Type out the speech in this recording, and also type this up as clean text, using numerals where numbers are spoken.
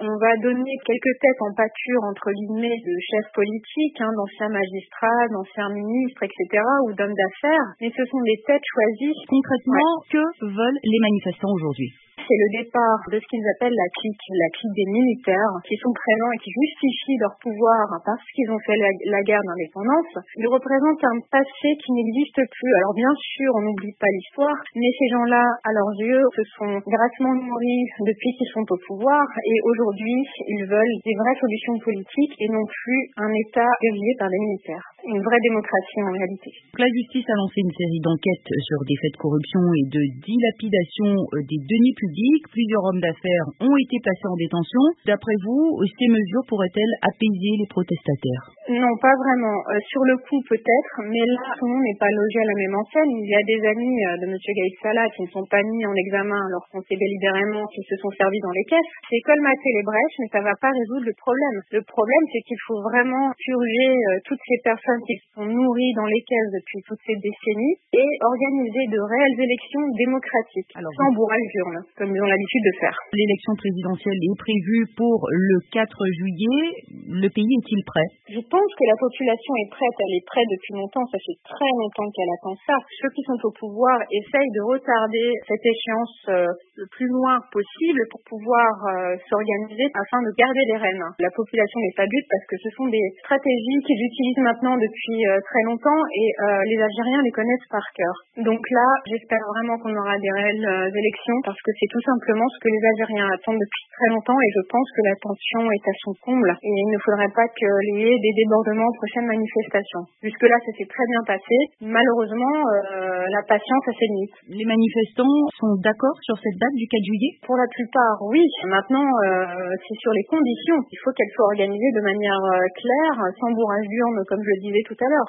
On va donner quelques têtes en pâture, entre guillemets, de chefs politiques, d'anciens magistrats, d'anciens ministres, etc., ou d'hommes d'affaires, mais ce sont des têtes choisies. Concrètement, que veulent les manifestants aujourd'hui ? C'est le départ de ce qu'ils appellent la clique des militaires, qui sont présents et qui justifient leur pouvoir parce qu'ils ont fait la guerre d'indépendance. Ils représentent un passé qui n'existe plus. Alors bien sûr, on n'oublie pas l'histoire, mais ces gens-là, à leurs yeux, se sont grassement nourris depuis qu'ils sont au pouvoir, et aujourd'hui, ils veulent des vraies solutions politiques et non plus un État dirigé par des militaires. Une vraie démocratie en réalité. La justice a lancé une série d'enquêtes sur des faits de corruption et de dilapidation des deniers publics. Plusieurs hommes d'affaires ont été placés en détention. D'après vous, ces mesures pourraient-elles apaiser les protestataires ? Non, pas vraiment. Sur le coup, peut-être, mais là, tout le monde n'est pas logé à la même enseigne. Il y a des amis de M. Gaïd Salah qui ne sont pas mis en examen lorsqu'on sait délibérément qu'ils se sont servis dans les caisses. C'est colmater les brèches, mais ça ne va pas résoudre le problème. Le problème, c'est qu'il faut vraiment purger toutes ces personnes qui se sont nourries dans les caisses depuis toutes ces décennies et organiser de réelles élections démocratiques, sans bourrage d'urne, comme ils ont l'habitude de faire. L'élection présidentielle est prévue pour le 4 juillet. Le pays est-il prêt ? Je pense que la population est prête. Elle est prête depuis longtemps. Ça fait très longtemps qu'elle attend ça. Ceux qui sont au pouvoir essayent de retarder cette échéance le plus loin possible pour pouvoir s'organiser afin de garder les rênes. La population n'est pas dupe parce que ce sont des stratégies qu'ils utilisent maintenant depuis très longtemps et les Algériens les connaissent par cœur. Donc là, j'espère vraiment qu'on aura des réelles élections parce que c'est tout simplement ce que les Algériens attendent depuis très longtemps et je pense que la tension est à son comble et il ne faudrait pas qu'il y ait des débordements aux prochaines manifestations. Jusque-là, ça s'est très bien passé. Malheureusement, la patience a ses limites. Les manifestants sont d'accord sur cette date du 4 juillet ? Pour la plupart, oui. Maintenant, c'est sur les conditions. Il faut qu'elles soient organisées de manière claire, sans bourrage d'urne, comme je le disais tout à l'heure.